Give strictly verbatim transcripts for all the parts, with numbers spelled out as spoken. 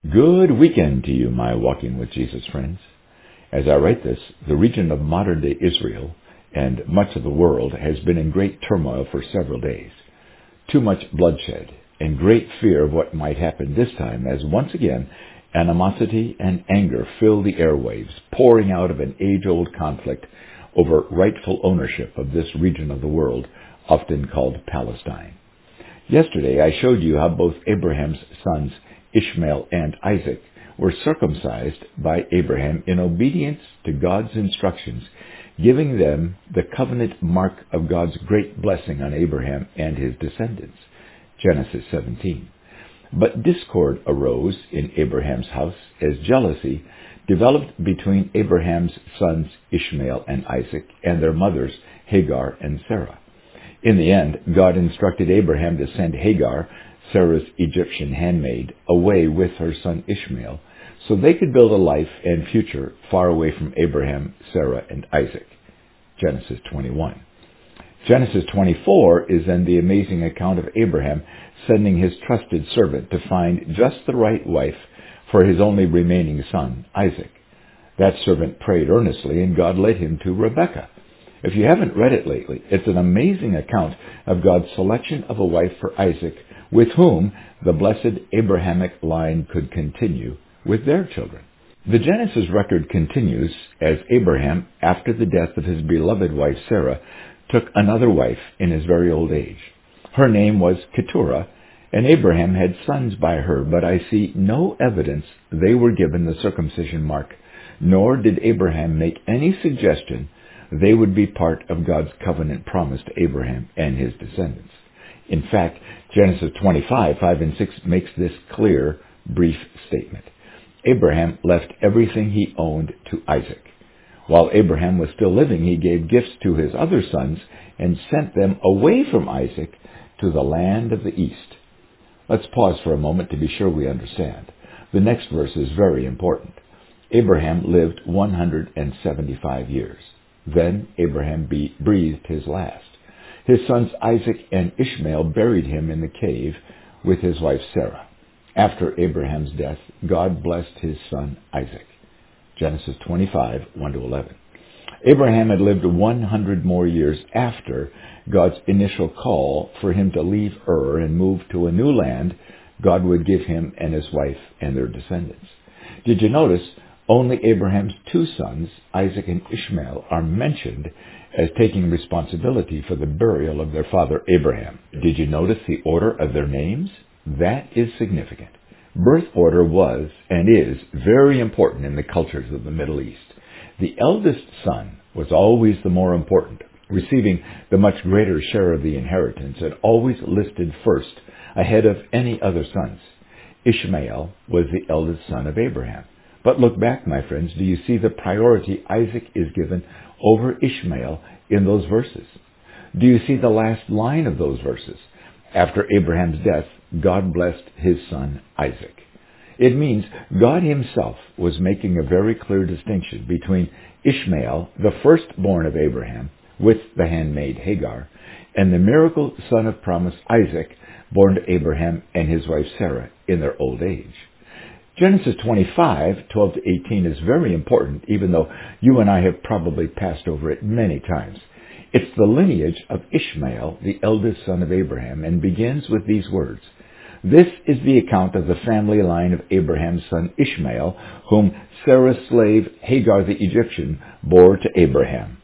Good weekend to you, my Walking with Jesus friends. As I write this, the region of modern-day Israel and much of the world has been in great turmoil for several days. Too much bloodshed and great fear of what might happen this time as once again animosity and anger fill the airwaves, pouring out of an age-old conflict over rightful ownership of this region of the world, often called Palestine. Yesterday I showed you how both Abraham's sons Ishmael and Isaac were circumcised by Abraham in obedience to God's instructions, giving them the covenant mark of God's great blessing on Abraham and his descendants. Genesis seventeen. But discord arose in Abraham's house as jealousy developed between Abraham's sons Ishmael and Isaac and their mothers Hagar and Sarah. In the end, God instructed Abraham to send Hagar, Sarah's Egyptian handmaid, away with her son Ishmael, so they could build a life and future far away from Abraham, Sarah, and Isaac. Genesis twenty-one. Genesis twenty-four is then the amazing account of Abraham sending his trusted servant to find just the right wife for his only remaining son, Isaac. That servant prayed earnestly, and God led him to Rebekah. If you haven't read it lately, it's an amazing account of God's selection of a wife for Isaac, with whom the blessed Abrahamic line could continue with their children. The Genesis record continues as Abraham, after the death of his beloved wife Sarah, took another wife in his very old age. Her name was Keturah, and Abraham had sons by her, but I see no evidence they were given the circumcision mark, nor did Abraham make any suggestion they would be part of God's covenant promise to Abraham and his descendants. In fact, Genesis twenty-five, five and six makes this clear, brief statement. Abraham left everything he owned to Isaac. While Abraham was still living, he gave gifts to his other sons and sent them away from Isaac to the land of the east. Let's pause for a moment to be sure we understand. The next verse is very important. Abraham lived one hundred seventy-five years. Then Abraham breathed his last. His sons Isaac and Ishmael buried him in the cave with his wife Sarah. After Abraham's death, God blessed his son Isaac. Genesis twenty-five, one to eleven. Abraham had lived one hundred more years after God's initial call for him to leave Ur and move to a new land God would give him and his wife and their descendants. Did you notice only Abraham's two sons, Isaac and Ishmael, are mentioned as taking responsibility for the burial of their father Abraham? Did you notice the order of their names? That is significant. Birth order was and is very important in the cultures of the Middle East. The eldest son was always the more important, receiving the much greater share of the inheritance and always listed first ahead of any other sons. Ishmael was the eldest son of Abraham. But look back, my friends, do you see the priority Isaac is given over Ishmael in those verses? Do you see the last line of those verses? After Abraham's death, God blessed his son Isaac. It means God himself was making a very clear distinction between Ishmael, the firstborn of Abraham, with the handmaid Hagar, and the miracle son of promise Isaac, born to Abraham and his wife Sarah in their old age. Genesis twenty-five, twelve to eighteen is very important, even though you and I have probably passed over it many times. It's the lineage of Ishmael, the eldest son of Abraham, and begins with these words. This is the account of the family line of Abraham's son Ishmael, whom Sarah's slave Hagar the Egyptian bore to Abraham.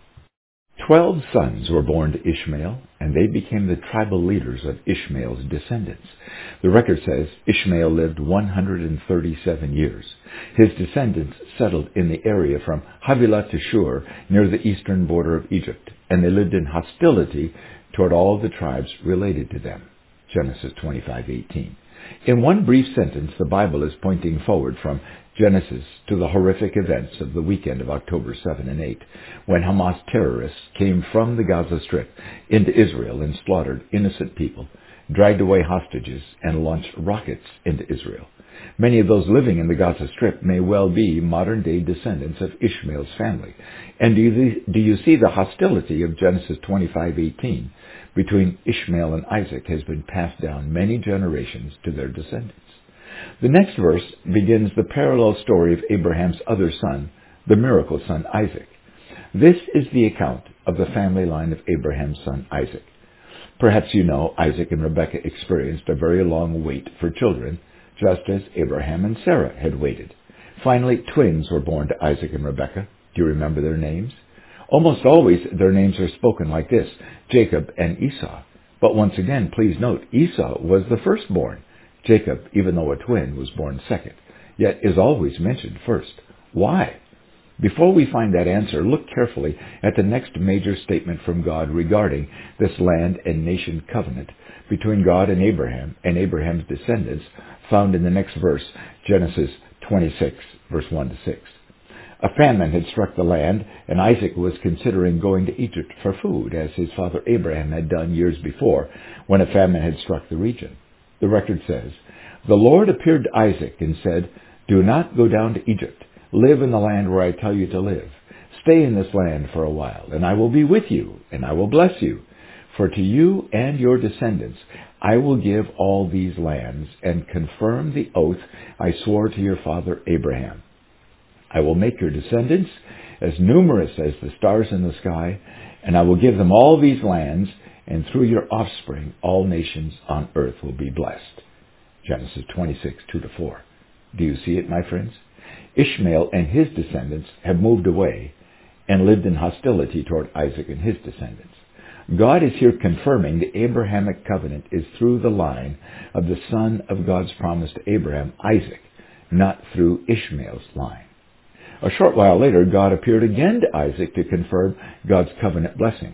Twelve sons were born to Ishmael, and they became the tribal leaders of Ishmael's descendants. The record says Ishmael lived one hundred thirty-seven years. His descendants settled in the area from Havilah to Shur, near the eastern border of Egypt, and they lived in hostility toward all the tribes related to them. Genesis twenty-five eighteen. In one brief sentence, the Bible is pointing forward from Genesis to the horrific events of the weekend of October seventh and eighth, when Hamas terrorists came from the Gaza Strip into Israel and slaughtered innocent people, dragged away hostages, and launched rockets into Israel. Many of those living in the Gaza Strip may well be modern-day descendants of Ishmael's family. And do you, do you see the hostility of Genesis twenty-five eighteen between Ishmael and Isaac has been passed down many generations to their descendants? The next verse begins the parallel story of Abraham's other son, the miracle son Isaac. This is the account of the family line of Abraham's son Isaac. Perhaps you know Isaac and Rebekah experienced a very long wait for children, just as Abraham and Sarah had waited. Finally, twins were born to Isaac and Rebekah. Do you remember their names? Almost always their names are spoken like this, Jacob and Esau. But once again, please note, Esau was the firstborn. Jacob, even though a twin, was born second, yet is always mentioned first. Why? Before we find that answer, look carefully at the next major statement from God regarding this land and nation covenant between God and Abraham and Abraham's descendants, found in the next verse, Genesis twenty-six, verse one to six. A famine had struck the land, and Isaac was considering going to Egypt for food, as his father Abraham had done years before when a famine had struck the region. The record says, "The Lord appeared to Isaac and said, 'Do not go down to Egypt. Live in the land where I tell you to live. Stay in this land for a while, and I will be with you, and I will bless you. For to you and your descendants I will give all these lands, and confirm the oath I swore to your father Abraham. I will make your descendants as numerous as the stars in the sky, and I will give them all these lands, and through your offspring all nations on earth will be blessed.'" Genesis twenty-six, two to four. Do you see it, my friends? Ishmael and his descendants have moved away and lived in hostility toward Isaac and his descendants. God is here confirming the Abrahamic covenant is through the line of the son of God's promise to Abraham, Isaac, not through Ishmael's line. A short while later, God appeared again to Isaac to confirm God's covenant blessing.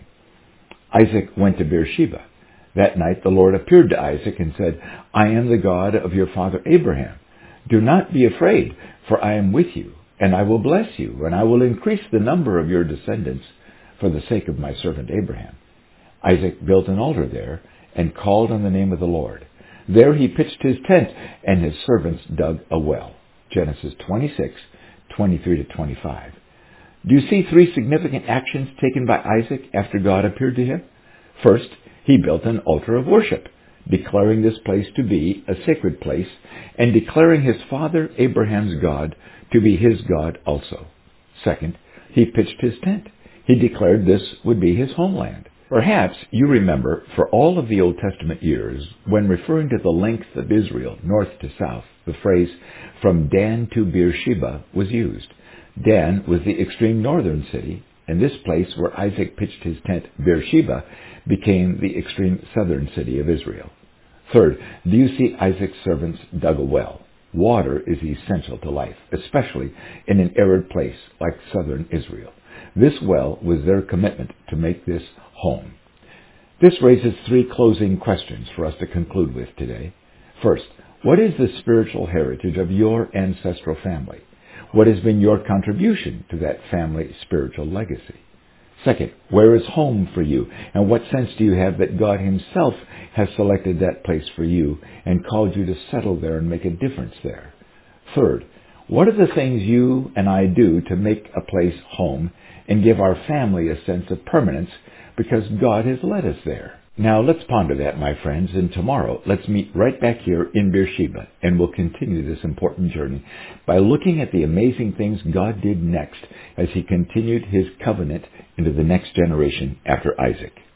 Isaac went to Beersheba. That night the Lord appeared to Isaac and said, "I am the God of your father Abraham. Do not be afraid, for I am with you, and I will bless you, and I will increase the number of your descendants for the sake of my servant Abraham." Isaac built an altar there and called on the name of the Lord. There he pitched his tent, and his servants dug a well. Genesis twenty-six, twenty-three to twenty-five. Do you see three significant actions taken by Isaac after God appeared to him? First, he built an altar of worship, declaring this place to be a sacred place, and declaring his father Abraham's God to be his God also. Second, he pitched his tent. He declared this would be his homeland. Perhaps you remember, for all of the Old Testament years, when referring to the length of Israel, north to south, the phrase, "from Dan to Beersheba," was used. Dan was the extreme northern city, and this place where Isaac pitched his tent, Beersheba, became the extreme southern city of Israel. Third, do you see Isaac's servants dug a well? Water is essential to life, especially in an arid place like southern Israel. This well was their commitment to make this home. This raises three closing questions for us to conclude with today. First, what is the spiritual heritage of your ancestral family? What has been your contribution to that family spiritual legacy? Second, where is home for you? And what sense do you have that God himself has selected that place for you and called you to settle there and make a difference there? Third, what are the things you and I do to make a place home and give our family a sense of permanence because God has led us there? Now let's ponder that, my friends, and tomorrow let's meet right back here in Beersheba, and we'll continue this important journey by looking at the amazing things God did next as he continued his covenant into the next generation after Isaac.